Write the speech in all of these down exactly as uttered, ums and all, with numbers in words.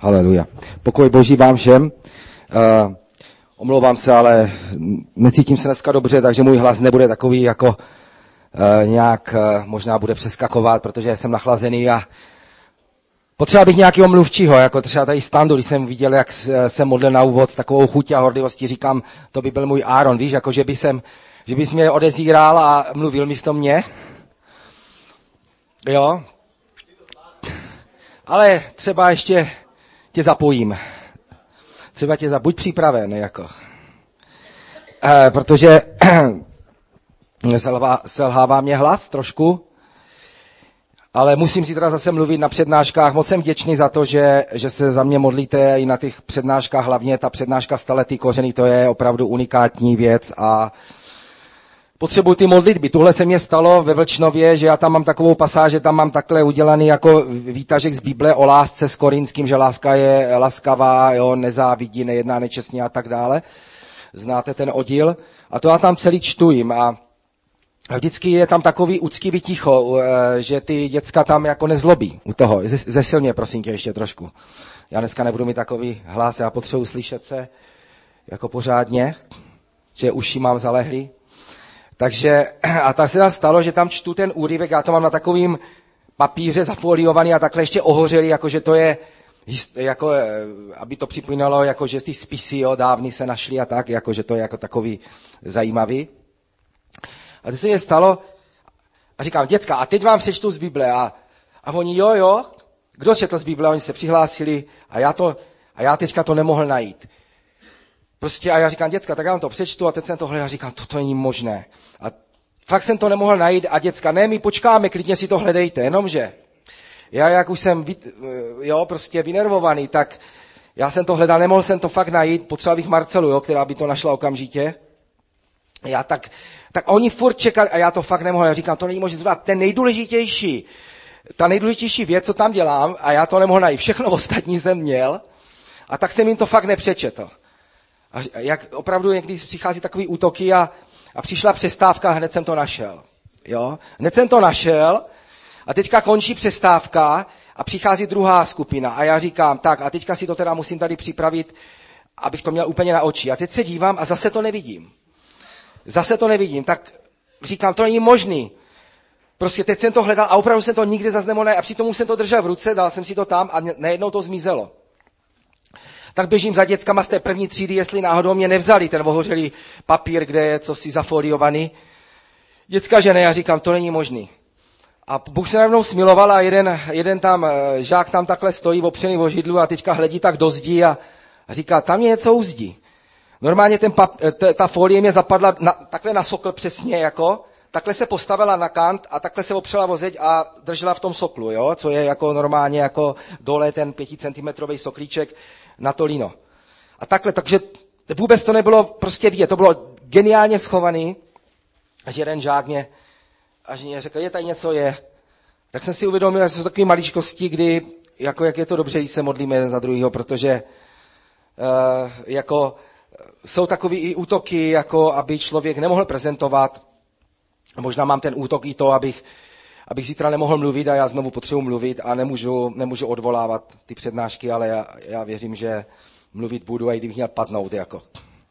Haleluja. Pokoj Boží vám všem. Uh, omlouvám se, ale necítím se dneska dobře, takže můj hlas nebude takový jako uh, nějak, uh, možná bude přeskakovat, protože jsem nachlazený a potřeba bych nějakého mluvčího, jako třeba tady Standu, když jsem viděl, jak se modlil na úvod s takovou chutí a horlivostí, říkám, to by byl můj Áron, víš, jako že by jsem, že bys mě odezíral a mluvil místo mě. Jo. Ale třeba ještě tě zapojím. Třeba tě zapojím. Buď připraven, jako. E, protože selhává, selhává mě hlas trošku, ale musím si teda zase mluvit na přednáškách. Moc jsem vděčný za to, že, že se za mě modlíte i na těch přednáškách. Hlavně ta přednáška Staletý kořeny, to je opravdu unikátní věc a potřebuji ty modlitby. Tuhle se mě stalo ve Vlčnově, že já tam mám takovou pasáž, že tam mám takhle udělaný jako výtažek z Bible o lásce s Korinským, že láska je laskavá, jo, nezávidí, nejedná nečestně a tak dále. Znáte ten oddíl? A to já tam celý čtu jim a vždycky je tam takový uctivý ticho, že ty děcka tam jako nezlobí u toho. Zesilně, prosím tě, ještě trošku. Já dneska nebudu mít takový hlas, já potřebuji slyšet se jako pořádně, že uši mám zalehlý. Takže, a tak se tam stalo, že tam čtu ten úryvek, já to mám na takovým papíře zafoliovaný a takhle ještě ohořelý, jakože to je, jako, aby to připomínalo, jako že ty spisy, jo, dávny se našly a tak, jakože to je jako takový zajímavý. A to se mě stalo a říkám, děcka, a teď vám přečtu z Bible a, a oni, jo, jo, kdo četl z Bible, oni se přihlásili a já, to, a já teďka to nemohl najít. Prostě a já říkám, děcka, tak já vám to přečtu a teď jsem to hledal a říkám, toto není možné. A fakt jsem to nemohl najít a děcka, ne, my počkáme, klidně si to hledejte, jenomže já, jak už jsem jo, prostě vynervovaný, tak já jsem to hledal, nemohl jsem to fakt najít, potřeboval bych Marcelu, jo, která by to našla okamžitě. Já tak, tak oni furt čekali a já to fakt nemohl, já říkám, to není možné, ten nejdůležitější, ta nejdůležitější věc, co tam dělám a já to nemohl najít, všechno ostatní jsem měl a tak jsem jim to fakt nepřečetl. A jak opravdu někdy přichází takový útoky a, a přišla přestávka a hned jsem to našel. Jo? Hned jsem to našel a teďka končí přestávka a přichází druhá skupina a já říkám, tak a teďka si to teda musím tady připravit, abych to měl úplně na oči. A teď se dívám a zase to nevidím. Zase to nevidím, tak říkám, to není možný. Prostě teď jsem to hledal a opravdu jsem to nikdy zase nemohl najít a přitom jsem to držel v ruce, dal jsem si to tam a najednou to zmizelo. Tak běžím za dětskama z té první třídy, jestli náhodou mě nevzali ten ohořelý papír, kde je cosi zafoliovaný. Děcka, že ne, já říkám, to není možný. A Bůh se najednou smiloval a jeden, jeden tam, žák tam takhle stojí opřený o židlu a teďka hledí tak do zdi a, a říká, tam je něco u zdi. Normálně ten pap, t, ta folie mě zapadla na, takhle na sokl přesně, jako, takhle se postavila na kant a takhle se opřela o zeď a držela v tom soklu, jo, co je jako normálně jako dole ten pěticentimetrový soklíček na to líno. A takhle, takže vůbec to nebylo prostě vidět, to bylo geniálně schovaný, až jeden žák mě, až mě řekl, je tady něco, je. Tak jsem si uvědomil, že jsou takové maličkosti, kdy, jako jak je to dobře, když se modlíme jeden za druhýho, protože uh, jako jsou takový i útoky, jako aby člověk nemohl prezentovat. Možná mám ten útok i to, abych, abych zítra nemohl mluvit a já znovu potřebuji mluvit a nemůžu, nemůžu odvolávat ty přednášky, ale já, já věřím, že mluvit budu a i kdybych měl padnout. Jako.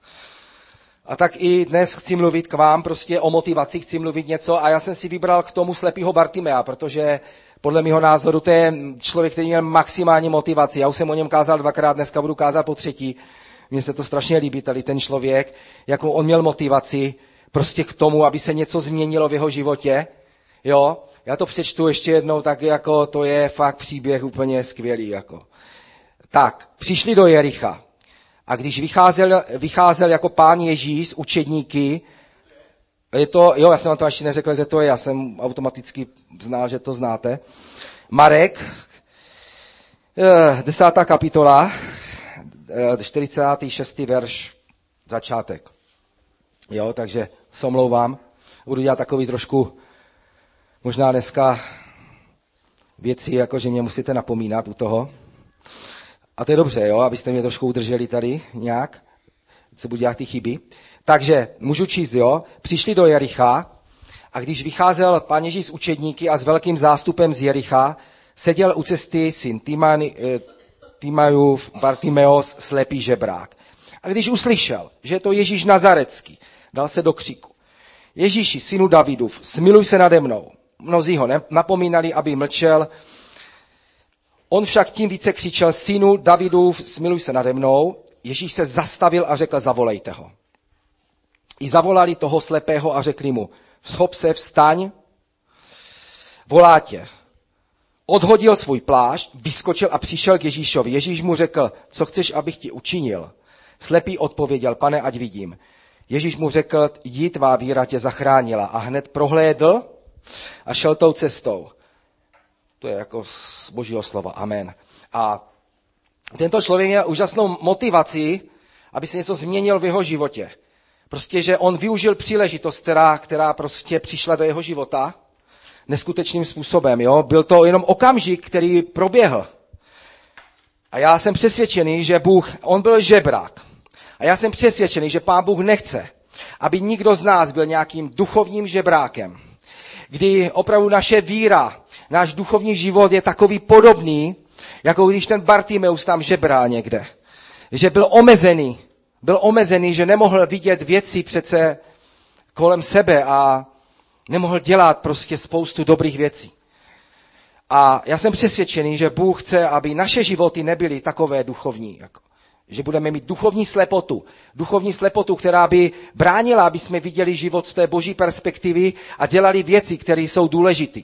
A tak i dnes chci mluvit k vám, prostě o motivaci chci mluvit něco a já jsem si vybral k tomu slepýho Bartimea, protože podle mého názoru to je člověk, který měl maximální motivaci. Já už jsem o něm kázal dvakrát, dneska budu kázat po třetí. Mně se to strašně líbí, tady ten člověk, jakou on měl motivaci prostě k tomu, aby se něco změnilo v jeho životě. Jo, já to přečtu ještě jednou, tak jako to je fakt příběh úplně skvělý. Jako. Tak, přišli do Jericha a když vycházel, vycházel jako pán Ježíš s učedníky, je to, jo, já jsem vám to ještě neřekl, kde to je, já jsem automaticky znal, že to znáte. Marek, desátá kapitola, čtyřicátý šestý verš, začátek. Jo, takže se omlouvám, budu dělat takový trošku, možná dneska věci, jako že mě musíte napomínat u toho. A to je dobře, jo, abyste mě trošku udrželi tady nějak, co budu dělat ty chyby. Takže můžu číst, jo, přišli do Jericha a když vycházel pán Ježíš s učedníky a s velkým zástupem z Jericha, seděl u cesty syn Timany, Bartimajův, Bartimeos, slepý žebrák. A když uslyšel, že je to Ježíš Nazarecký, dal se do křiku. Ježíši, synu Davidův, smiluj se nade mnou. Mnozí ho napomínali, aby mlčel. On však tím více křičel, synu Davidův, smiluj se nade mnou. Ježíš se zastavil a řekl, zavolejte ho. I zavolali toho slepého a řekli mu, schop se, vstaň, volá tě. Odhodil svůj plášť, vyskočil a přišel k Ježíšovi. Ježíš mu řekl, co chceš, abych ti učinil? Slepý odpověděl, pane, ať vidím. Ježíš mu řekl, jdi, tvá víra tě zachránila. A hned prohlédl a šel tou cestou. To je jako z Božího slova. Amen. A tento člověk měl úžasnou motivaci, aby se něco změnil v jeho životě. Prostě, že on využil příležitost, která, která prostě přišla do jeho života neskutečným způsobem. Jo? Byl to jenom okamžik, který proběhl. A já jsem přesvědčený, že Bůh, on byl žebrák. A já jsem přesvědčený, že Pán Bůh nechce, aby nikdo z nás byl nějakým duchovním žebrákem. Kdy opravdu naše víra, náš duchovní život je takový podobný, jako když ten Bartimeus tam žebral někde. Že byl omezený, byl omezený, že nemohl vidět věci přece kolem sebe a nemohl dělat prostě spoustu dobrých věcí. A já jsem přesvědčený, že Bůh chce, aby naše životy nebyly takové duchovní. Jako, že budeme mít duchovní slepotu. Duchovní slepotu, která by bránila, aby jsme viděli život z té boží perspektivy a dělali věci, které jsou důležité.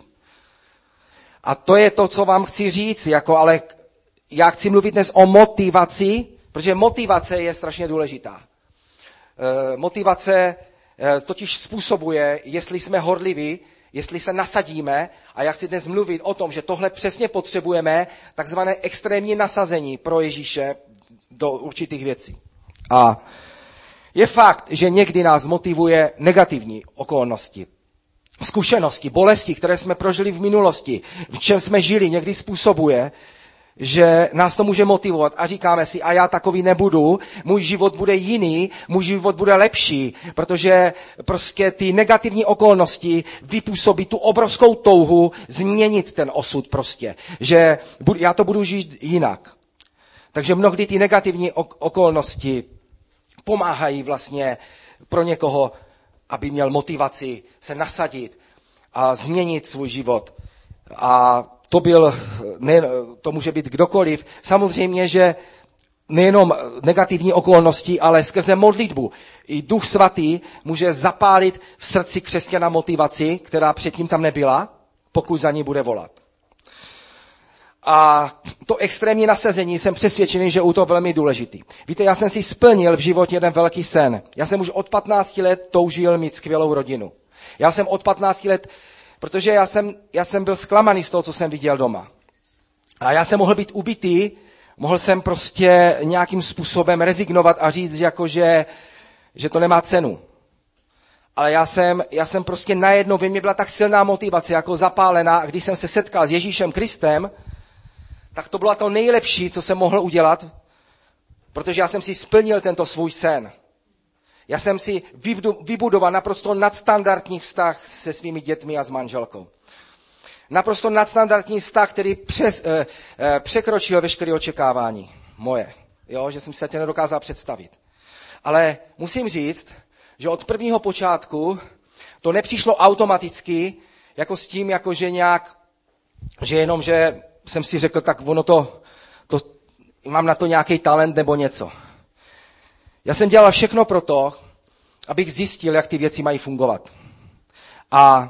A to je to, co vám chci říct, jako, ale já chci mluvit dnes o motivaci, protože motivace je strašně důležitá. E, motivace e, totiž způsobuje, jestli jsme horliví, jestli se nasadíme, a já chci dnes mluvit o tom, že tohle přesně potřebujeme, takzvané extrémní nasazení pro Ježíše do určitých věcí. A je fakt, že někdy nás motivuje negativní okolnosti, zkušenosti, bolesti, které jsme prožili v minulosti, v čem jsme žili, někdy způsobuje, že nás to může motivovat a říkáme si, a já takový nebudu, můj život bude jiný, můj život bude lepší, protože prostě ty negativní okolnosti vypůsobí tu obrovskou touhu změnit ten osud prostě, že já to budu žít jinak. Takže mnohdy ty negativní okolnosti pomáhají vlastně pro někoho, aby měl motivaci se nasadit a změnit svůj život. A to byl, ne, to může být kdokoliv. Samozřejmě, že nejenom negativní okolnosti, ale skrze modlitbu. I Duch Svatý může zapálit v srdci křesťana motivaci, která předtím tam nebyla, pokud za ní bude volat. A to extrémní nasazení jsem přesvědčený, že je to velmi důležitý. Víte, já jsem si splnil v životě jeden velký sen. Já jsem už od patnácti let toužil mít skvělou rodinu. Já jsem od patnácti let, protože já jsem, já jsem byl zklamaný z toho, co jsem viděl doma. A já jsem mohl být ubitý, mohl jsem prostě nějakým způsobem rezignovat a říct, jako že, že to nemá cenu. Ale já jsem, já jsem prostě najednou, ve mně byla tak silná motivace, jako zapálená, a když jsem se setkal s Ježíšem Kristem, tak to bylo to nejlepší, co jsem mohl udělat, protože já jsem si splnil tento svůj sen. Já jsem si vybudoval naprosto nadstandardní vztah se svými dětmi a s manželkou. Naprosto nadstandardní vztah, který přes, eh, eh, překročil veškeré očekávání moje. Jo, že jsem si to nedokázal představit. Ale musím říct, že od prvního počátku to nepřišlo automaticky, jako s tím, jako že nějak, že jenom, že jsem si řekl, tak ono to, to mám na to nějaký talent nebo něco. Já jsem dělal všechno pro to, abych zjistil, jak ty věci mají fungovat. A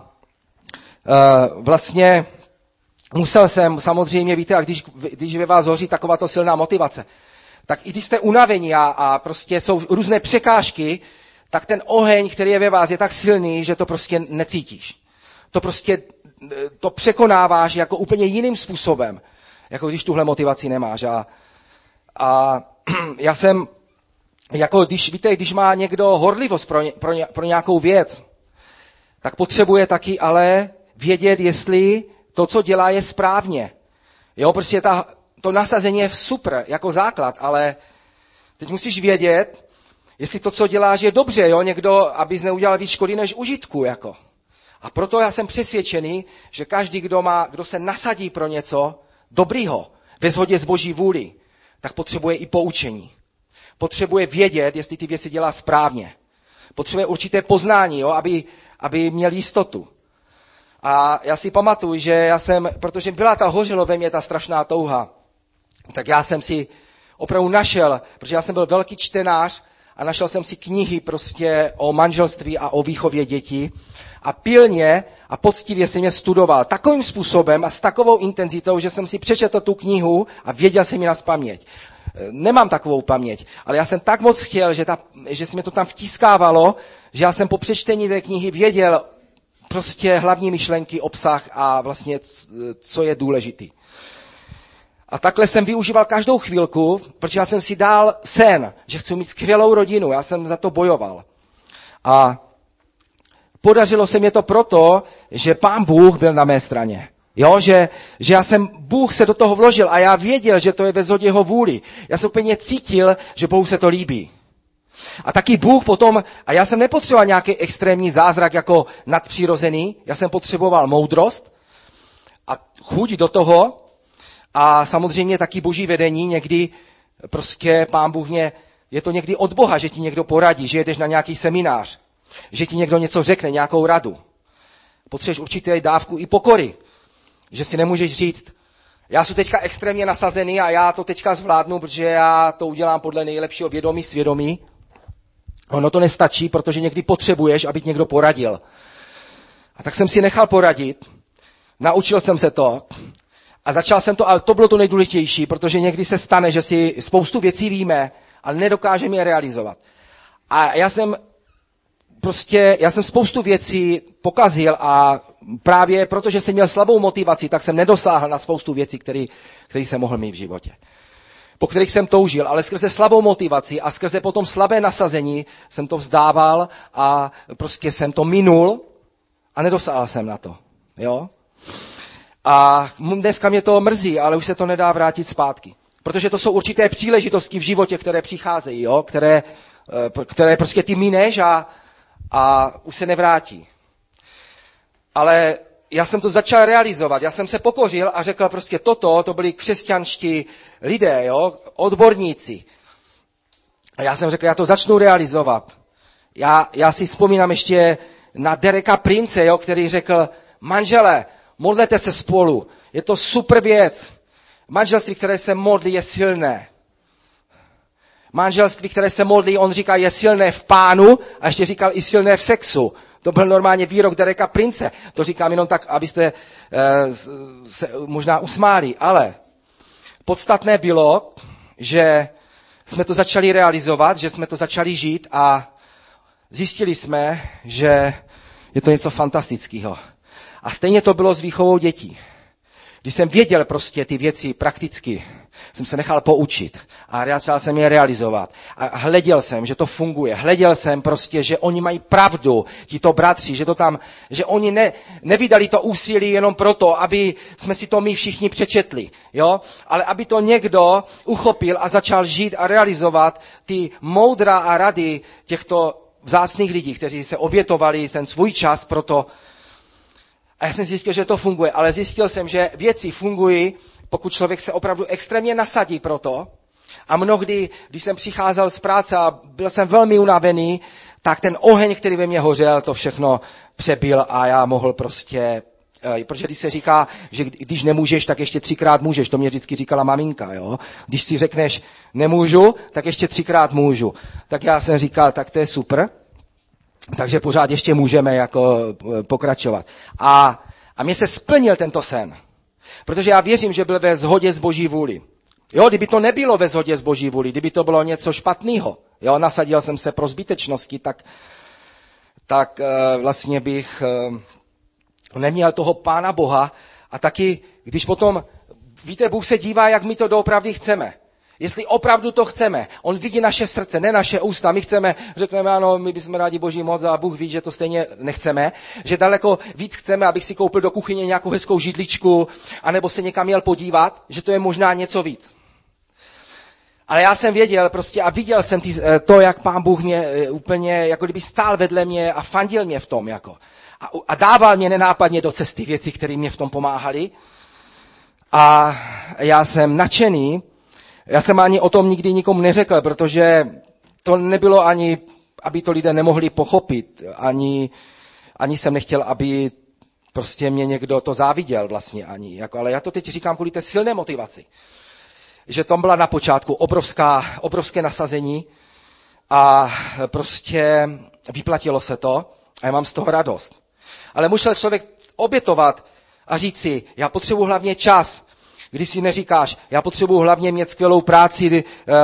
e, vlastně musel jsem, samozřejmě, víte, a když, když ve vás hoří takováto silná motivace, tak i když jste unavení a, a prostě jsou různé překážky, tak ten oheň, který je ve vás, je tak silný, že to prostě necítíš. To prostě to překonáváš jako úplně jiným způsobem, jako když tuhle motivaci nemáš. A, a já jsem, jako když, víte, když má někdo horlivost pro, ně, pro, ně, pro nějakou věc, tak potřebuje taky ale vědět, jestli to, co dělá, je správně. Jo, prostě ta, to nasazení je super, jako základ, ale teď musíš vědět, jestli to, co děláš, je dobře, jo, někdo, abys neudělal víc škody než užitku, jako. A proto já jsem přesvědčený, že každý, kdo, má, kdo se nasadí pro něco dobrýho, ve shodě s Boží vůli, tak potřebuje i poučení. Potřebuje vědět, jestli ty věci dělá správně. Potřebuje určité poznání, jo, aby, aby měl jistotu. A já si pamatuju, že já jsem, protože byla ta hořelo ve mně ta strašná touha, tak já jsem si opravdu našel, protože já jsem byl velký čtenář a našel jsem si knihy prostě o manželství a o výchově dětí a pilně a poctivě jsem je studoval takovým způsobem a s takovou intenzitou, že jsem si přečetl tu knihu a věděl jsem ji nazpaměť. Nemám takovou paměť, ale já jsem tak moc chtěl, že, ta, že se mi to tam vtiskávalo, že já jsem po přečtení té knihy věděl prostě hlavní myšlenky, obsah a vlastně co je důležitý. A takhle jsem využíval každou chvilku, protože já jsem si dal sen, že chci mít skvělou rodinu, já jsem za to bojoval. A podařilo se mi to proto, že Pán Bůh byl na mé straně. Jo, že, že já jsem, Bůh se do toho vložil a já věděl, že to je ve shodě jeho vůli. Já jsem úplně cítil, že Bohu se to líbí. A taky Bůh potom, a já jsem nepotřeboval nějaký extrémní zázrak jako nadpřirozený, já jsem potřeboval moudrost a chuť do toho a samozřejmě taky boží vedení. Někdy prostě Pán Bůh mě, je to někdy od Boha, že ti někdo poradí, že jedeš na nějaký seminář, že ti někdo něco řekne, nějakou radu. Potřebuješ určitě dávku i pokory, že si nemůžeš říct, já jsem teďka extrémně nasazený a já to teďka zvládnu, protože já to udělám podle nejlepšího vědomí, svědomí. Ono to nestačí, protože někdy potřebuješ, aby ti někdo poradil. A tak jsem si nechal poradit, naučil jsem se to a začal jsem to, ale to bylo to nejdůležitější, protože někdy se stane, že si spoustu věcí víme, ale nedokážeme je realizovat. A já jsem prostě, já jsem spoustu věcí pokazil a právě protože jsem měl slabou motivaci, tak jsem nedosáhl na spoustu věcí, které jsem mohl mít v životě. Po kterých jsem toužil, ale skrze slabou motivaci a skrze potom slabé nasazení jsem to vzdával a prostě jsem to minul a nedosáhl jsem na to. Jo? A dneska mě to mrzí, ale už se to nedá vrátit zpátky. Protože to jsou určité příležitosti v životě, které přicházejí, jo? Které, které prostě ty mineš a, a už se nevrátí. Ale já jsem to začal realizovat, já jsem se pokořil a řekl prostě toto, to byli křesťanští lidé, jo, odborníci. A já jsem řekl, já to začnu realizovat. Já, já si vzpomínám ještě na Dereka Prince, jo, který řekl, manžele, modlete se spolu, je to super věc. Manželství, které se modlí, je silné. Manželství, které se modlí, on říká, je silné v Pánu a ještě říkal i silné v sexu. To byl normálně výrok Dereka Prince. To říkám jenom tak, abyste eh, se možná usmáli. Ale podstatné bylo, že jsme to začali realizovat, že jsme to začali žít a zjistili jsme, že je to něco fantastického. A stejně to bylo s výchovou dětí. Když jsem věděl prostě ty věci prakticky, jsem se nechal poučit a začal jsem je realizovat. A hleděl jsem, že to funguje. Hleděl jsem prostě, že oni mají pravdu, tito bratři, že to tam, že oni ne, nevydali to úsilí jenom proto, aby jsme si to my všichni přečetli, jo? Ale aby to někdo uchopil a začal žít a realizovat ty moudra a rady těchto vzácných lidí, kteří se obětovali ten svůj čas pro to. A já jsem zjistil, že to funguje, ale zjistil jsem, že věci fungují, pokud člověk se opravdu extrémně nasadí pro to. A mnohdy, když jsem přicházel z práce a byl jsem velmi unavený, tak ten oheň, který ve mně hořel, to všechno přebil a já mohl prostě, protože když se říká, že když nemůžeš, tak ještě třikrát můžeš, to mě vždycky říkala maminka, jo. Když si řekneš nemůžu, tak ještě třikrát můžu. Tak já jsem říkal, tak to je super. Takže pořád ještě můžeme jako pokračovat. A, a mně se splnil tento sen. Protože já věřím, že byl ve shodě s boží vůli. Jo, kdyby to nebylo ve shodě s boží vůli, kdyby to bylo něco špatného, jo, nasadil jsem se pro zbytečnosti, tak, tak uh, vlastně bych uh, neměl toho Pána Boha. A taky, když potom, víte, Bůh se dívá, jak my to doopravdy chceme. Jestli opravdu to chceme, on vidí naše srdce, ne naše ústa. My chceme, řekneme, ano, my bychom rádi boží moc a Bůh ví, že to stejně nechceme. Že daleko víc chceme, abych si koupil do kuchyně nějakou hezkou židličku, anebo se někam jel podívat, že to je možná něco víc. Ale já jsem věděl prostě a viděl jsem ty, to, jak Pán Bůh mě úplně, jako kdyby stál vedle mě a fandil mě v tom. Jako. A, a dával mě nenápadně do cesty věci, které mě v tom pomáhaly. A já jsem nadšený, Já jsem ani o tom nikdy nikomu neřekl, protože to nebylo ani, aby to lidé nemohli pochopit, ani, ani jsem nechtěl, aby prostě mě někdo to záviděl vlastně ani. Jako, ale já to teď říkám kvůli té silné motivaci. Že tam byla na počátku obrovská, obrovské nasazení a prostě vyplatilo se to a já mám z toho radost. Ale musel člověk obětovat a říct si, já potřebuji hlavně čas, když si neříkáš, já potřebuji hlavně mít skvělou práci,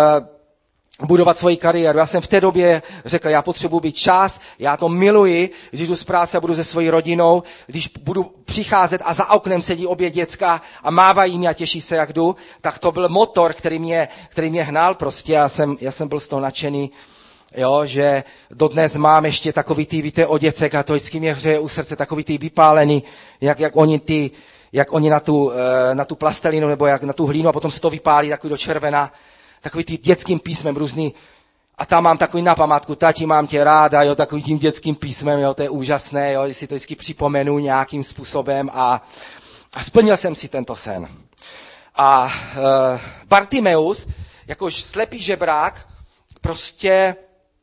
budovat svoji kariéru. Já jsem v té době řekl, já potřebuji být čas, já to miluji, když jdu z práce a budu se svojí rodinou, když budu přicházet a za oknem sedí obě děcka a mávají mě a těší se, jak jdu, tak to byl motor, který mě, který mě hnal prostě. Já jsem, já jsem byl z toho nadšený, jo, že dodnes mám ještě takový ty, víte, o děcek a to vždycky mě hřeje u srdce, takový ty vypálený, jak, jak oni ty, jak oni na tu, na tu plastelinu nebo jak na tu hlínu a potom se to vypálí takový do červena, takový tím dětským písmem různý. A tam mám takový na památku, tati, mám tě ráda, jo, takový tím dětským písmem, jo, to je úžasné, jo, když si to vždycky připomenu nějakým způsobem a, a splnil jsem si tento sen. A e, Bartimeus, jakož slepý žebrák, prostě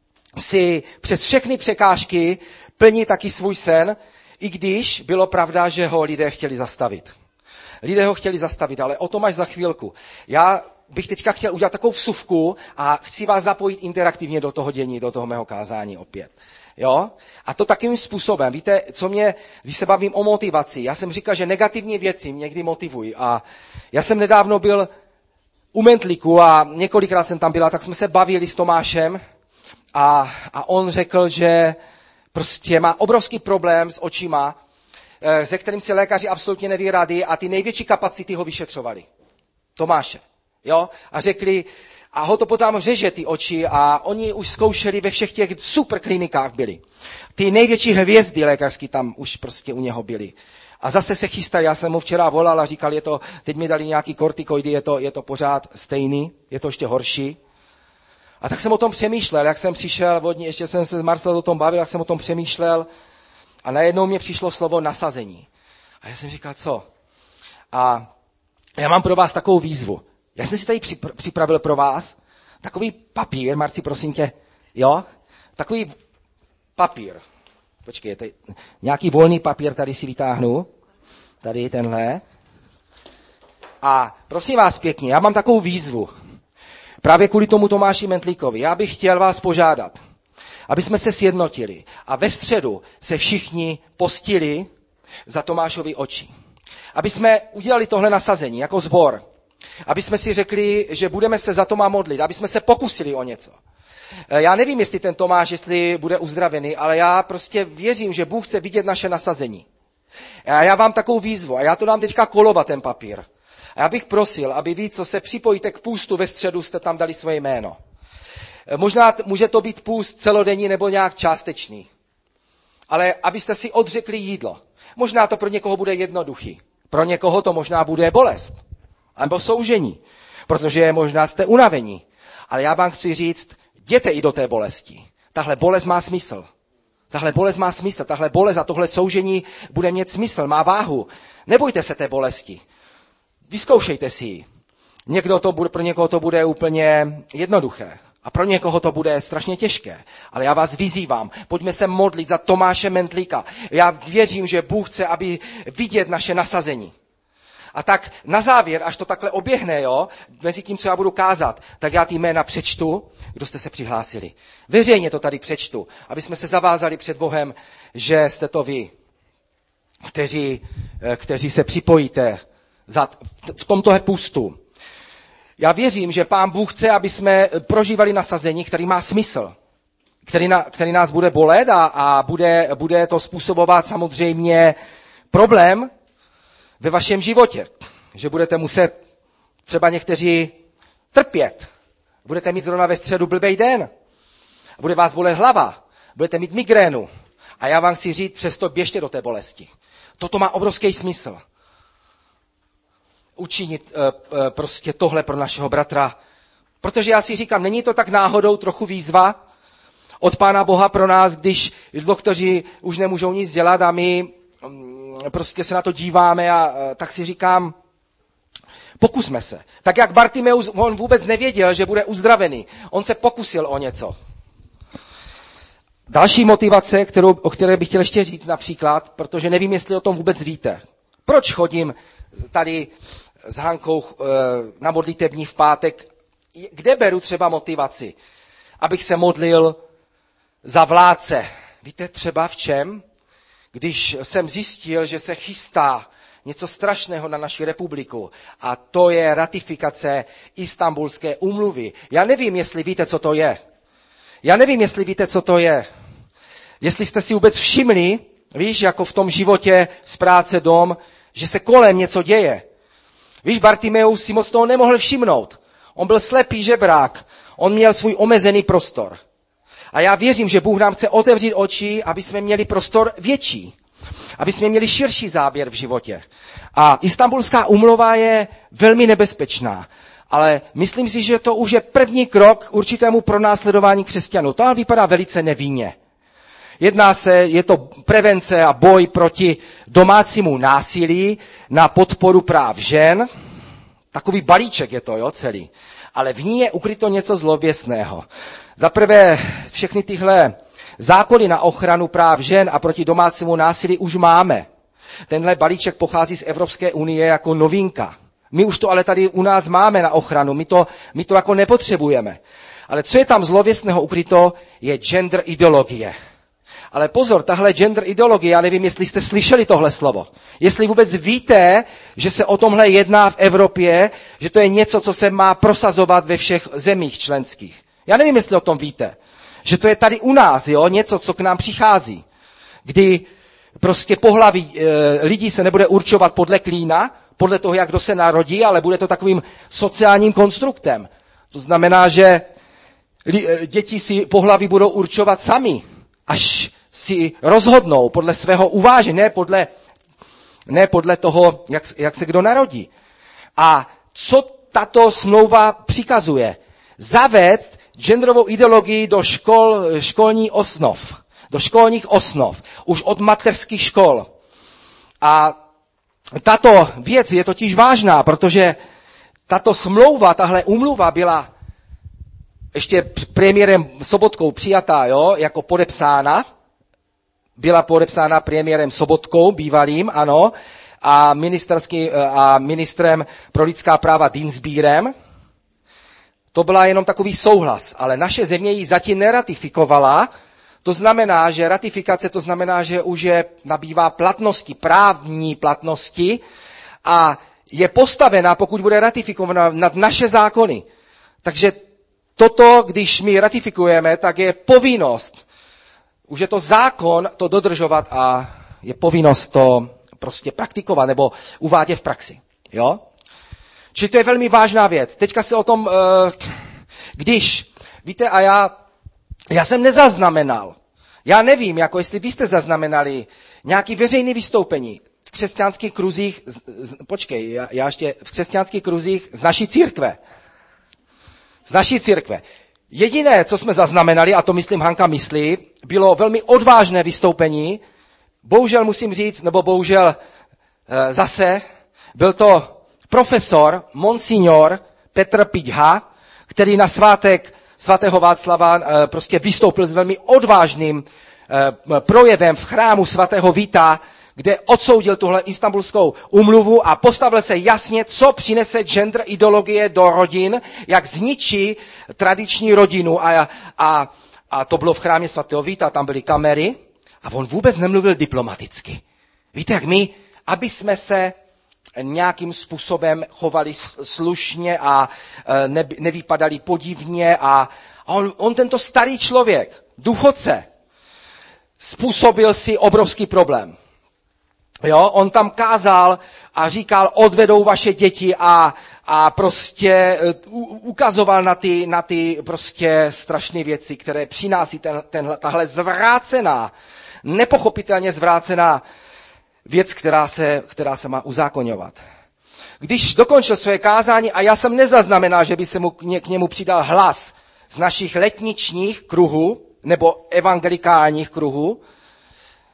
si přes všechny překážky plní taky svůj sen, i když bylo pravda, že ho lidé chtěli zastavit. Lidé ho chtěli zastavit, ale o tom až za chvílku. Já bych teďka chtěl udělat takovou vsuvku a chci vás zapojit interaktivně do toho dění, do toho mého kázání opět. Jo? A to takým způsobem. Víte, co mě, když se bavím o motivaci, já jsem říkal, že negativní věci mě někdy motivují. A já jsem nedávno byl u Mentliku a několikrát jsem tam byla, tak jsme se bavili s Tomášem a, a on řekl, že prostě má obrovský problém s očima, se kterým si lékaři absolutně neví rady a ty největší kapacity ho vyšetřovali. Tomáše. Jo? A řekli, a ho to potom řeže ty oči a oni už zkoušeli ve všech těch super klinikách byli. Ty největší hvězdy lékařský tam už prostě u něho byly. A zase se chystali, já jsem mu včera volal a říkal, je to, teď mi dali nějaký kortikoidy, je to, je to pořád stejný, je to ještě horší. A tak jsem o tom přemýšlel, jak jsem přišel, vodní, ještě jsem se s Marcelou o tom bavil, jak jsem o tom přemýšlel a najednou mě přišlo slovo nasazení. A já jsem říkal, co? A já mám pro vás takovou výzvu. Já jsem si tady připravil pro vás takový papír, Marci, prosím tě, jo? Takový papír. Počkej, tady, nějaký volný papír tady si vytáhnu. Tady tenhle. A prosím vás pěkně, já mám takovou výzvu. Právě kvůli tomu Tomáši Mentlíkovi. Já bych chtěl vás požádat, aby jsme se sjednotili a ve středu se všichni postili za Tomášovi oči. Aby jsme udělali tohle nasazení jako sbor. Aby jsme si řekli, že budeme se za Toma modlit, aby jsme se pokusili o něco. Já nevím, jestli ten Tomáš, jestli bude uzdravený, ale já prostě věřím, že Bůh chce vidět naše nasazení. A já vám takovou výzvu, a já to dám teďka kolovat ten papír. A já bych prosil, aby vy, co se připojíte k půstu ve středu, jste tam dali svoje jméno. Možná může to být půst celodenní nebo nějak částečný. Ale abyste si odřekli jídlo. Možná to pro někoho bude jednoduchý. Pro někoho to možná bude bolest. Nebo soužení. Protože možná jste unavení. Ale já vám chci říct, jděte i do té bolesti. Tahle bolest má smysl. Tahle bolest má smysl. Tahle bolest a tohle soužení bude mít smysl, má váhu. Nebojte se té bolesti. Vyzkoušejte si ji. Někdo to bude, pro někoho to bude úplně jednoduché. A pro někoho to bude strašně těžké. Ale já vás vyzývám, pojďme se modlit za Tomáše Mentlíka. Já věřím, že Bůh chce, aby vidět naše nasazení. A tak na závěr, až to takhle oběhne, jo, mezi tím, co já budu kázat, tak já ty jména přečtu, kdo jste se přihlásili. Veřejně to tady přečtu, aby jsme se zavázali před Bohem, že jste to vy, kteří, kteří se připojíte za, v tomto pustu. Já věřím, že Pán Bůh chce, aby jsme prožívali nasazení, který má smysl, který, na, který nás bude bolet a, a bude, bude to způsobovat samozřejmě problém ve vašem životě. Že budete muset třeba někteří trpět. Budete mít zrovna ve středu blbej den. Bude vás bolet hlava. Budete mít migrénu. A já vám chci říct, přesto běžte do té bolesti. Toto má obrovský smysl. Učinit uh, uh, prostě tohle pro našeho bratra. Protože já si říkám, není to tak náhodou trochu výzva od Pána Boha pro nás, když doktoři už nemůžou nic dělat a my um, prostě se na to díváme a uh, tak si říkám, Pokusme se. Tak jak Bartimeus, on vůbec nevěděl, že bude uzdravený. On se pokusil o něco. Další motivace, kterou, o které bych chtěl ještě říct například, protože nevím, jestli o tom vůbec víte. Proč chodím tady s Hankou na modlitební v pátek? Kde beru třeba motivaci? Abych se modlil za vládce. Víte třeba v čem? Když jsem zjistil, že se chystá něco strašného na naši republiku a to je ratifikace Istanbulské úmluvy. Já nevím, jestli víte, co to je. Já nevím, jestli víte, co to je. Jestli jste si vůbec všimli, víš, jako v tom životě z práce dom, že se kolem něco děje. Víš, Bartimeus si moc toho nemohl všimnout. On byl slepý žebrák. On měl svůj omezený prostor. A já věřím, že Bůh nám chce otevřít oči, aby jsme měli prostor větší. Aby jsme měli širší záběr v životě. A Istanbulská úmluva je velmi nebezpečná. Ale myslím si, že to už je první krok k určitému pronásledování křesťanů. To vypadá velice nevinně. Jedná se, je to prevence a boj proti domácímu násilí na podporu práv žen. Takový balíček je to, jo, celý. Ale v ní je ukryto něco zlověstného. Za prvé, všechny tyhle zákony na ochranu práv žen a proti domácímu násilí už máme. Tenhle balíček pochází z Evropské unie jako novinka. My už to ale tady u nás máme na ochranu, my to, my to jako nepotřebujeme. Ale co je tam zlověstného ukryto, je gender ideologie. Ale pozor, tahle gender ideologie, já nevím, jestli jste slyšeli tohle slovo. Jestli vůbec víte, že se o tomhle jedná v Evropě, že to je něco, co se má prosazovat ve všech zemích členských. Já nevím, jestli o tom víte. Že to je tady u nás, jo, něco, co k nám přichází. Kdy prostě pohlaví e, lidí se nebude určovat podle klína, podle toho, jak kdo se narodí, ale bude to takovým sociálním konstruktem. To znamená, že li, děti si pohlaví budou určovat sami, až si rozhodnou podle svého uvážení, ne podle, ne podle toho, jak, jak se kdo narodí. A co tato smlouva přikazuje? Zavést genderovou ideologii do škol, školní osnov, do školních osnov, už od mateřských škol. A tato věc je totiž vážná, protože tato smlouva, tahle úmluva byla ještě premiérem Sobotkou přijatá, jo, jako podepsána. Byla podepsána premiérem Sobotkou, bývalým, ano, a, ministerský, a ministrem pro lidská práva Dienstbierem. To byla jenom takový souhlas, ale naše země ji zatím neratifikovala. To znamená, že ratifikace, to znamená, že už je nabývá platnosti, právní platnosti a je postavena, pokud bude ratifikovaná, nad naše zákony. Takže toto, když my ratifikujeme, tak je povinnost, už je to zákon to dodržovat a je povinnost to prostě praktikovat nebo uvádět v praxi. Jo? Čili to je velmi vážná věc. Teďka se o tom, když, víte, a já, já jsem nezaznamenal, já nevím, jako jestli vy jste zaznamenali nějaký veřejný vystoupení v křesťanských kruzích, z, z, počkej, já, já ještě v křesťanských kruzích z naší církve. Z naší církve. Jediné, co jsme zaznamenali, a to myslím Hanka myslí, bylo velmi odvážné vystoupení. Bohužel musím říct, nebo bohužel e, zase, byl to profesor, monsignor Petr Piťha, který na svátek svatého Václava e, prostě vystoupil s velmi odvážným e, projevem v chrámu svatého Víta, kde odsoudil tuhle Istanbulskou úmluvu a postavil se jasně, co přinese gender ideologie do rodin, jak zničí tradiční rodinu. A, a, a to bylo v chrámě svatého Víta, tam byly kamery a on vůbec nemluvil diplomaticky. Víte, jak my, aby jsme se nějakým způsobem chovali slušně a ne, nevypadali podivně. A, a on, on, tento starý člověk, důchodce, způsobil si obrovský problém. Jo, on tam kázal a říkal, odvedou vaše děti a, a prostě u, ukazoval na ty, na ty prostě strašné věci, které přináší ten, ten, tahle zvrácená, nepochopitelně zvrácená věc, která se, která se má uzákonňovat. Když dokončil své kázání, a já jsem nezaznamenal, že by se mu k němu přidal hlas z našich letničních kruhů nebo evangelikálních kruhů,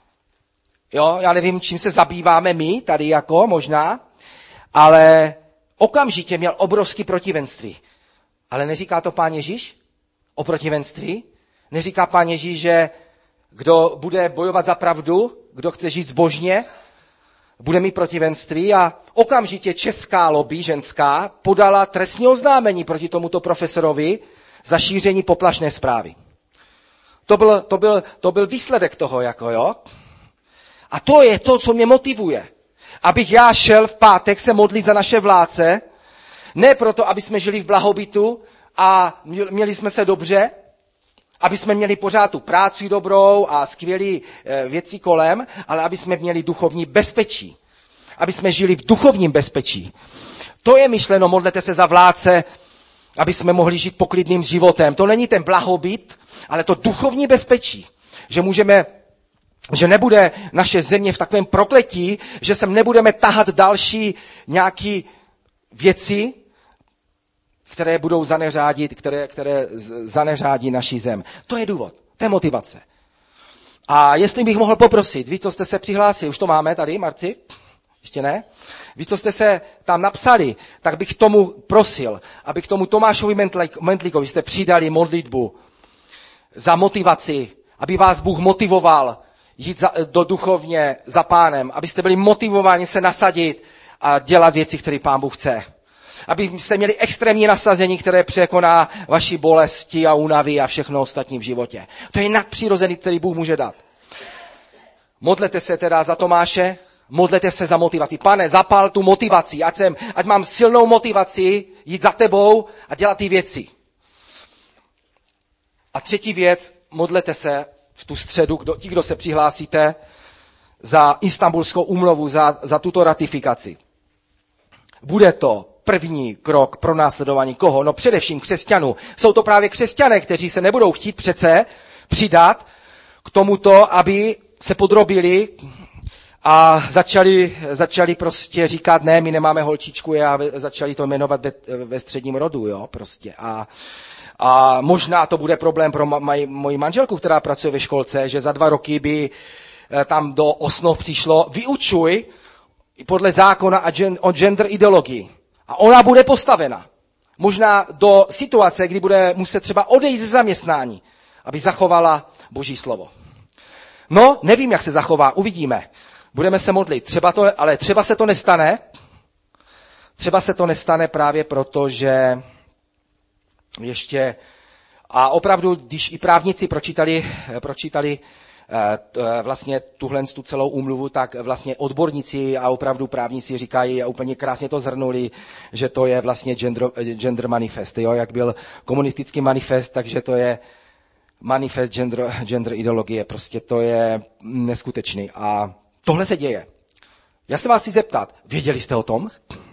jo, já nevím, čím se zabýváme my, tady jako možná, ale okamžitě měl obrovský protivenství. Ale neříká to Pán Ježíš o protivenství? Neříká Pán Ježíš, že kdo bude bojovat za pravdu, kdo chce žít zbožně, bude mít protivenství a okamžitě česká lobby ženská podala trestní oznámení proti tomuto profesorovi za šíření poplašné zprávy. To byl, to byl, to byl výsledek toho, jako jo. A to je to, co mě motivuje. Abych já šel v pátek se modlit za naše vládce, ne proto, aby jsme žili v blahobytu a měli jsme se dobře, aby jsme měli pořád tu práci dobrou a skvělé věci kolem, ale aby jsme měli duchovní bezpečí. Aby jsme žili v duchovním bezpečí. To je myšleno, modlete se za vládce, aby jsme mohli žít poklidným životem. To není ten blahobyt, ale to duchovní bezpečí. Že můžeme, že nebude naše země v takovém prokletí, že sem nebudeme tahat další nějaké věci, které budou zaneřádit, které, které zaneřádí naší zem. To je důvod, to je motivace. A jestli bych mohl poprosit, vy, co jste se přihlásili, už to máme tady, Marci? Ještě ne? Vy, co jste se tam napsali, tak bych tomu prosil, aby k tomu Tomášovi Mentlíkovi jste přidali modlitbu za motivaci, aby vás Bůh motivoval jít za, do duchovně za Pánem, abyste byli motivováni se nasadit a dělat věci, které Pán Bůh chce. Abyste měli extrémní nasazení, které překoná vaši bolesti a únavy a všechno ostatní v životě. To je nadpřirozený, který Bůh může dát. Modlete se teda za Tomáše, modlete se za motivaci. Pane, zapal tu motivaci, ať, jsem, ať mám silnou motivaci jít za tebou a dělat ty věci. A třetí věc, modlete se v tu středu, kdo, ti, kdo se přihlásíte, za Istanbulskou úmluvu, za, za tuto ratifikaci. Bude to první krok pro následování koho? No především křesťanů. Jsou to právě křesťané, kteří se nebudou chtít přece přidat k tomuto, aby se podrobili a začali, začali prostě říkat, ne, my nemáme holčičku a začali to jmenovat ve, ve středním rodu, jo, prostě. A, a možná to bude problém pro maj, moji manželku, která pracuje ve školce, že za dva roky by tam do osnov přišlo, vyučuj podle zákona o gender ideologii. A ona bude postavena. Možná do situace, kdy bude muset třeba odejít ze zaměstnání, aby zachovala Boží slovo. No, nevím, jak se zachová, uvidíme. Budeme se modlit, třeba to, ale třeba se to nestane. Třeba se to nestane právě proto, že ještě, a opravdu, když i právníci pročítali, pročítali vlastně tuhle tu celou úmluvu, tak vlastně odborníci a opravdu právníci říkají a úplně krásně to zhrnuli, že to je vlastně gender, gender manifest, jo? Jak byl komunistický manifest, takže to je manifest gender, gender ideologie, prostě to je neskutečný a tohle se děje. Já se vás chci zeptat, věděli jste o tom?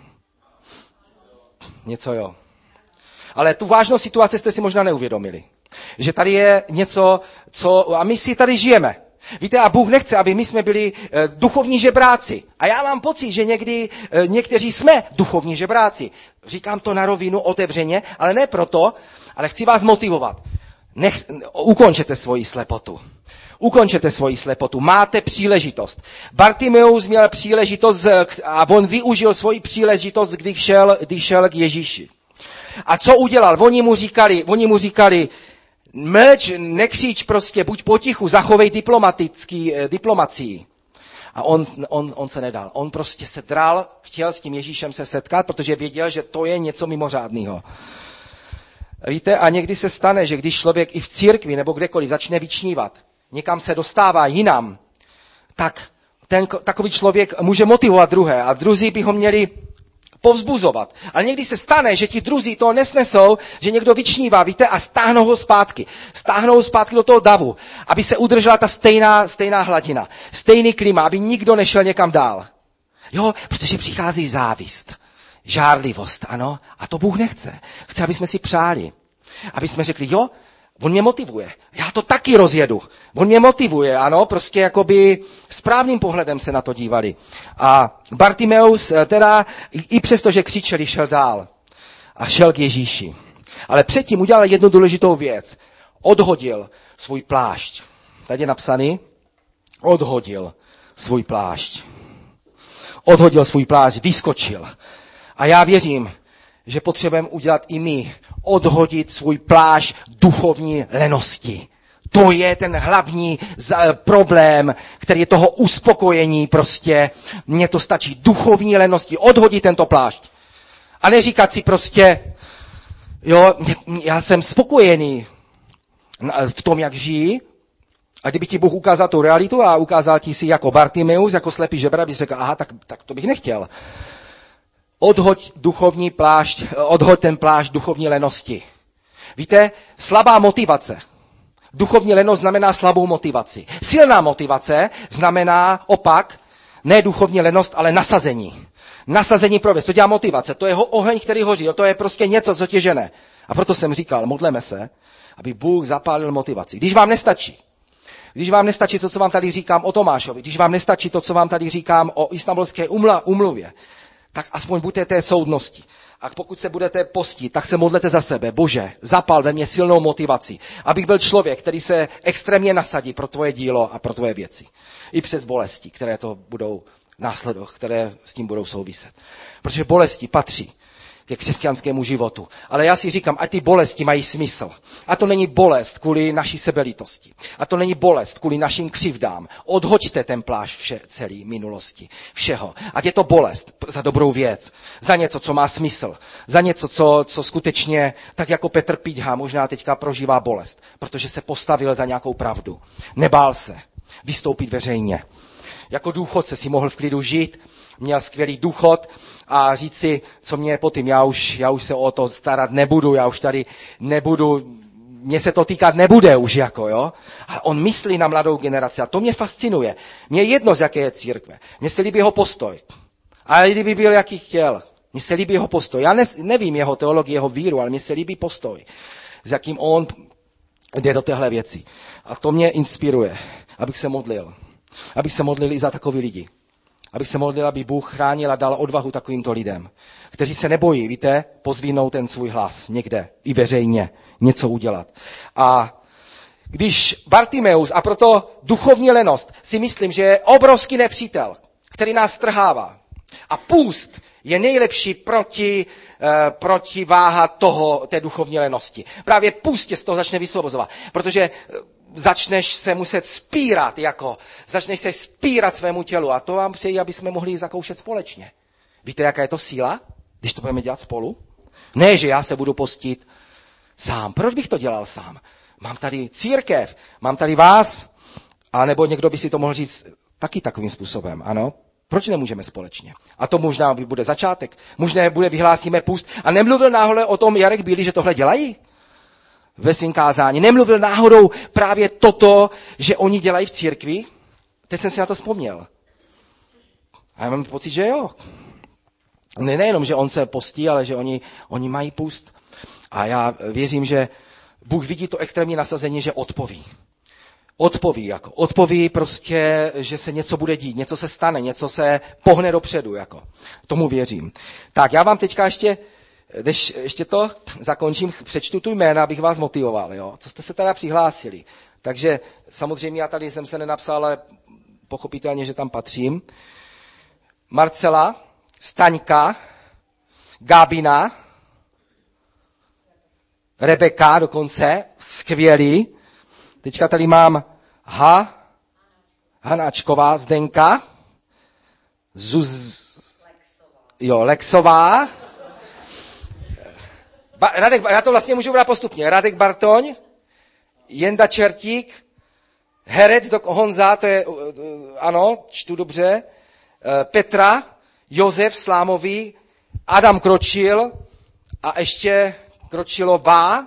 Něco jo. Ale tu vážnou situaci jste si možná neuvědomili. Že tady je něco, co, a my si tady žijeme. Víte, a Bůh nechce, aby my jsme byli e, duchovní žebráci. A já mám pocit, že někdy e, někteří jsme duchovní žebráci. Říkám to na rovinu otevřeně, ale ne proto, ale chci vás motivovat. Nech, ukončete svoji slepotu. Ukončete svoji slepotu. Máte příležitost. Bartimeus měl příležitost a on využil svoji příležitost, když šel, když šel k Ježíši. A co udělal? Oni mu říkali, oni mu říkali, mlč, nekřič prostě, buď potichu, zachovej diplomatický, eh, diplomacii. A on, on, on se nedal. On prostě se dral, chtěl s tím Ježíšem se setkat, protože věděl, že to je něco mimořádného. Víte, a někdy se stane, že když člověk i v církvi nebo kdekoliv začne vyčnívat, někam se dostává jinam, tak ten, takový člověk může motivovat druhé a druzí by ho měli povzbuzovat. Ale někdy se stane, že ti druzí to nesnesou, že někdo vyčnívá, víte, a stáhnou ho zpátky. Stáhnou ho zpátky do toho davu, aby se udržela ta stejná, stejná hladina, stejný klima, aby nikdo nešel někam dál. Jo, protože přichází závist, žárlivost, ano, a to Bůh nechce. Chce, aby jsme si přáli. Aby jsme řekli, jo, on mě motivuje. Já to taky rozjedu. On mě motivuje, ano, prostě jakoby správným pohledem se na to dívali. A Bartimeus teda i přesto, že křičeli, šel dál. A šel k Ježíši. Ale předtím udělal jednu důležitou věc. Odhodil svůj plášť. Tady je napsaný. Odhodil svůj plášť. Odhodil svůj plášť, vyskočil. A já věřím, že potřebujeme udělat i my, odhodit svůj plášť duchovní lenosti. To je ten hlavní problém, který je toho uspokojení prostě. Mně to stačí duchovní lenosti, odhodit tento plášť. A neříkat si prostě, jo, já jsem spokojený v tom, jak žijí. A kdyby ti Bůh ukázal tu realitu a ukázal ti si jako Bartimeus, jako slepý žebra, bys řekl, aha, tak, tak to bych nechtěl. Odhoď duchovní plášť, odhoď ten plášť duchovní lenosti. Víte, slabá motivace. Duchovní lenost znamená slabou motivaci. Silná motivace znamená opak, ne duchovní lenost, ale nasazení. Nasazení pro věc. To dělá motivace. To je oheň, který hoří. To je prostě něco, co tě žene. A proto jsem říkal, modleme se, aby Bůh zapálil motivaci. Když vám nestačí, když vám nestačí to, co vám tady říkám o Tomášovi, když vám nestačí to, co vám tady říkám o Istanbulské úmluvě, tak aspoň buďte té soudnosti. A pokud se budete postit, tak se modlete za sebe. Bože, zapal ve mně silnou motivaci, abych byl člověk, který se extrémně nasadí pro tvoje dílo a pro tvoje věci. I přes bolesti, které to budou následovat, které s tím budou souviset. Protože bolesti patří ke křesťanskému životu. Ale já si říkám, ať ty bolesti mají smysl. A to není bolest kvůli naší sebelitosti. A to není bolest kvůli našim křivdám. Odhoďte ten plášť vše, celý minulosti. Všeho. Ať je to bolest za dobrou věc. Za něco, co má smysl. Za něco, co, co skutečně, tak jako Petr Píďha, možná teďka prožívá bolest. Protože se postavil za nějakou pravdu. Nebál se vystoupit veřejně. Jako důchodce si mohl v klidu žít, měl skvělý důchod a říct si, co mě je po tím, já už, já už se o to starat nebudu, já už tady nebudu, mně se to týkat nebude už jako, jo. A on myslí na mladou generaci a to mě fascinuje. Mně je jedno, z jaké je církve. Mně se líbí jeho postoj. Ale kdyby byl, jaký chtěl. Mně se líbí jeho postoj. Já ne, nevím jeho teologii, jeho víru, ale mně se líbí postoj, s jakým on jde do téhle věci. A to mě inspiruje, abych se modlil. Abych se modlil i za takový lidi. Abych se modlil, aby Bůh chránil a dal odvahu takovýmto lidem, kteří se nebojí, víte, pozvinout ten svůj hlas někde, i veřejně, něco udělat. A když Bartimeus, a proto duchovní lenost, si myslím, že je obrovský nepřítel, který nás strhává. A půst je nejlepší proti, eh, protiváha toho, té duchovní lenosti. Právě půst tě z toho začne vysvobozovat, protože začneš se muset spírat, jako, začneš se spírat svému tělu a to vám přeji, aby jsme mohli zakoušet společně. Víte, jaká je to síla, když to budeme dělat spolu? Ne, že já se budu postit sám. Proč bych to dělal sám? Mám tady církev, mám tady vás, a nebo někdo by si to mohl říct taky takovým způsobem, ano? Proč nemůžeme společně? A to možná bude začátek. Možná bude vyhlásíme půst. A nemluvil náhodou o tom Jarek Bílý, že tohle dělají? Ve svým kázání. Nemluvil náhodou právě toto, že oni dělají v církvi? Teď jsem si na to vzpomněl. A já mám pocit, že jo. Ne, nejenom, že on se postí, ale že oni, oni mají půst. A já věřím, že Bůh vidí to extrémní nasazení, že odpoví. Odpoví, jako. Odpoví prostě, že se něco bude dít, něco se stane, něco se pohne dopředu, jako. Tomu věřím. Tak, já vám teďka ještě Když ještě to zakončím, přečtu tu jména, abych vás motivoval, jo? Co jste se teda přihlásili. Takže samozřejmě já tady jsem se nenapsal, ale pochopitelně, že tam patřím. Marcela, Staňka, Gábina, Rebeka dokonce, skvělý. Teďka tady mám Ha, Hanáčková, Zdenka, Zuz, jo, Lexová, Ba, Radek, já to vlastně můžu brát postupně. Radek Bartoň, Jenda Čertík, herec do Honza, to je, ano, čtu dobře, Petra, Josef Slámový, Adam Kročil a ještě Kročilová,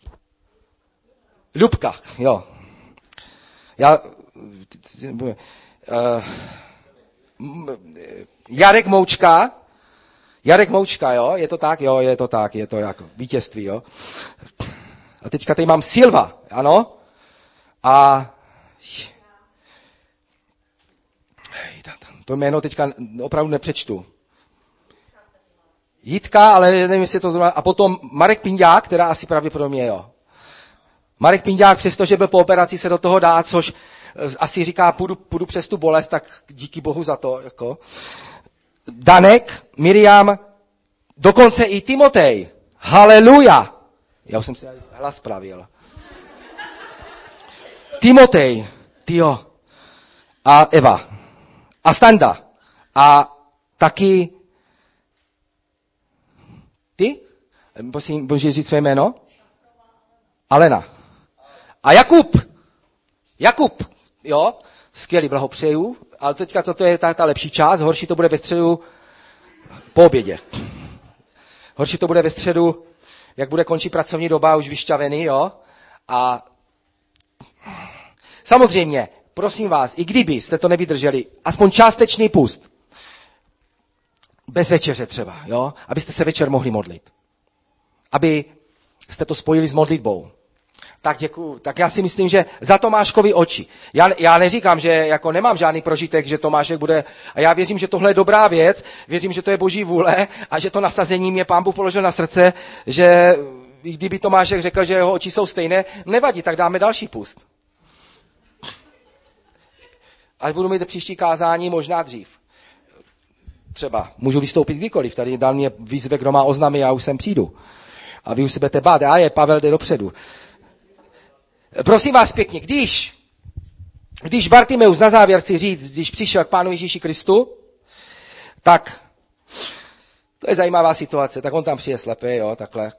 Ľubka, jo. Já, uh, Jarek Moučka, Jarek Moučka, jo, je to tak, jo, je to tak, je to jako vítězství, jo. A teďka tady mám Silva, ano, a to jméno teďka opravdu nepřečtu. Jitka, ale nevím, jestli to zrovna, a potom Marek Pindák, která asi pravděpodobně, jo. Marek Pindák, přestože byl po operaci, se do toho dá, což asi říká, půjdu, půjdu přes tu bolest, tak díky Bohu za to, jako. Danek, Miriam, Dokonce i Timotej. Haleluja. Já už jsem si hlas spravil. Timotej, tyjo. A Eva. A Standa. A taky ty? Prosím, můžeš říct své jméno? Alena. A Jakub. Jakub. Jo, skvělý, blahopřeju. Ale teďka toto je ta, ta lepší část. Horší to bude ve středu po obědě. Horší to bude ve středu, jak bude končit pracovní doba, už vyšťavený, jo. A samozřejmě, prosím vás, i kdybyste to nevydrželi, aspoň částečný půst. Bez večeře třeba, jo, abyste se večer mohli modlit. Aby jste to spojili s modlitbou. Tak děkuju. Tak já si myslím, že za Tomáškovi oči. Já, já neříkám, že jako nemám žádný prožitek, že Tomášek bude, a já věřím, že tohle je dobrá věc, věřím, že to je boží vůle a že to nasazení mě Pán Bůh položil na srdce, že kdyby Tomášek řekl, že jeho oči jsou stejné, nevadí, tak dáme další půst. Až budu mít příští kázání, možná dřív. Třeba můžu vystoupit kdykoliv, tady dal mě výzve, kdo má oznámy, já už sem přijdu. A vy už se budete bát, a je, Pavel jde dopředu. Prosím vás pěkně, když, když Bartimeus na závěr chci říct, když přišel k Pánu Ježíši Kristu, tak to je zajímavá situace, tak on tam přijde slepý, jo, takhle.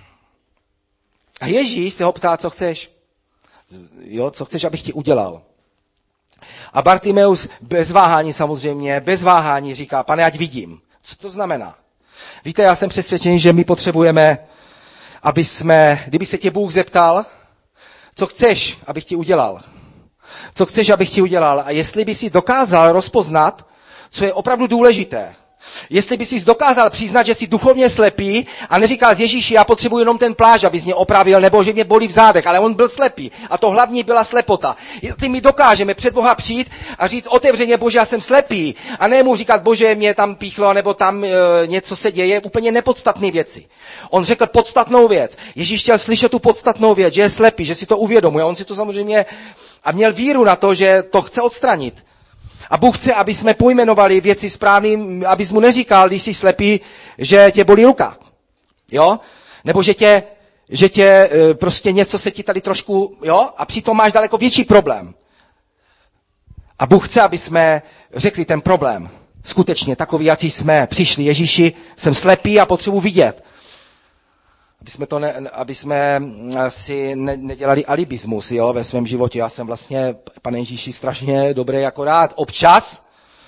A Ježíš se ho ptá, co chceš, jo, co chceš, abych ti udělal. A Bartimeus bez váhání samozřejmě, bez váhání říká, Pane, ať vidím. Co to znamená? Víte, já jsem přesvědčený, že my potřebujeme, aby jsme, kdyby se tě Bůh zeptal, co chceš, abych ti udělal? Co chceš, abych ti udělal? A jestli by si dokázal rozpoznat, co je opravdu důležité, jestli by si dokázal přiznat, že jsi duchovně slepý a neříkal Ježíši, já potřebuji jenom ten plášť, abys mě opravil, nebo že mě bolí v zádech, ale on byl slepý a to hlavní byla slepota. Jestli my dokážeme před Boha přijít a říct otevřeně, Bože, já jsem slepý, a ne mu říkat, Bože, mě tam píchlo, nebo tam e, něco se děje, úplně nepodstatné věci. On řekl podstatnou věc. Ježíš chtěl slyšet tu podstatnou věc, že je slepý, že si to uvědomuje. On si to samozřejmě a měl víru na to, že to chce odstranit. A Bůh chce, aby jsme pojmenovali věci správným, abys mu neříkal, když jsi slepý, že tě bolí ruka. Jo? Nebo že tě, že tě prostě něco se ti tady trošku, jo? A přitom máš daleko větší problém. A Bůh chce, aby jsme řekli ten problém. Skutečně, takový, jací jsme přišli. Ježíši, jsem slepý a potřebuji vidět. Aby jsme, to ne, aby jsme si ne, nedělali alibismus, jo, ve svém životě. Já jsem vlastně, Pane Ježíši, strašně dobrý akorát. Občas,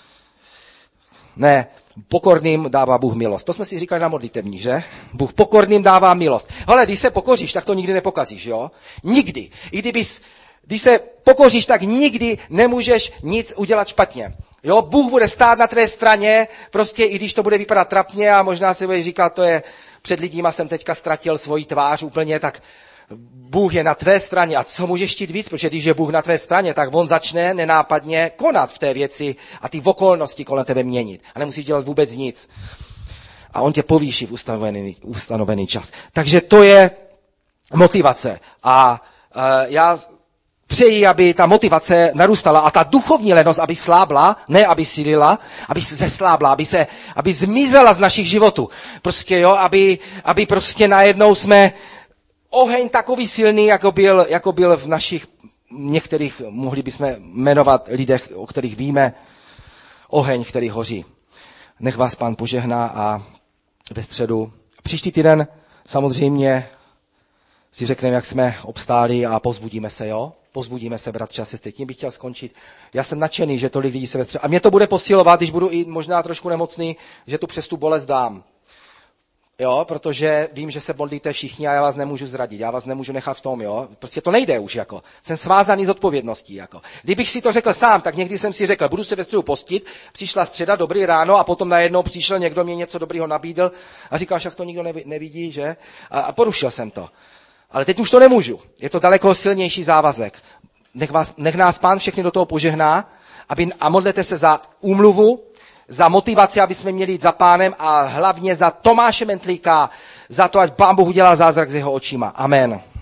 ne, pokorným dává Bůh milost. To jsme si říkali na modlitevní, že? Bůh pokorným dává milost. Hele, když se pokoříš, tak to nikdy nepokazíš, jo? Nikdy. I kdybys, když se pokoříš, tak nikdy nemůžeš nic udělat špatně. Jo, Bůh bude stát na tvé straně, prostě i když to bude vypadat trapně a možná si budeš říkat, to je před lidíma jsem teďka ztratil svoji tvář úplně, tak Bůh je na tvé straně. A co můžeš chtít víc? Protože když je Bůh na tvé straně, tak on začne nenápadně konat v té věci a ty okolnosti kolem tebe měnit. A nemusíš dělat vůbec nic. A on tě povýší v ustanovený, ustanovený čas. Takže to je motivace. A uh, já přeji, aby ta motivace narůstala a ta duchovní lenost, aby slábla, ne aby sílila, aby se zeslábla, aby se, aby zmizela z našich životů. Prostě jo, aby, aby prostě najednou jsme oheň takový silný, jako byl, jako byl v našich některých, mohli bychom jmenovat lidech, o kterých víme, oheň, který hoří. Nech vás Pán požehná a ve středu. Příští týden samozřejmě si řekneme, jak jsme obstáli a pozbudíme se, jo? Pozbudíme se, bratři a sestry. Tím bych chtěl skončit. Já jsem nadšený, že tolik lidí se ve středu. A mě to bude posilovat, když budu i možná trošku nemocný, že tu přes tu bolest dám. Jo, protože vím, že se modlíte všichni a já vás nemůžu zradit, já vás nemůžu nechat v tom, jo. Prostě to nejde už, jako. Jsem svázaný z odpovědností, jako. Kdybych si to řekl sám, tak někdy jsem si řekl, budu se ve středu postit, přišla středa, dobrý ráno a potom najednou přišel někdo, mě něco dobrýho nabídl a říkal, že to nikdo nevidí, že? A, a porušil jsem to. Ale teď už to nemůžu. Je to daleko silnější závazek. Nech, vás, nech nás Pán všechny do toho požehná, aby, a modlete se za úmluvu, za motivaci, aby jsme měli jít za Pánem a hlavně za Tomáše Mentlíka, za to, ať Pán Bůh udělal zázrak s jeho očima. Amen.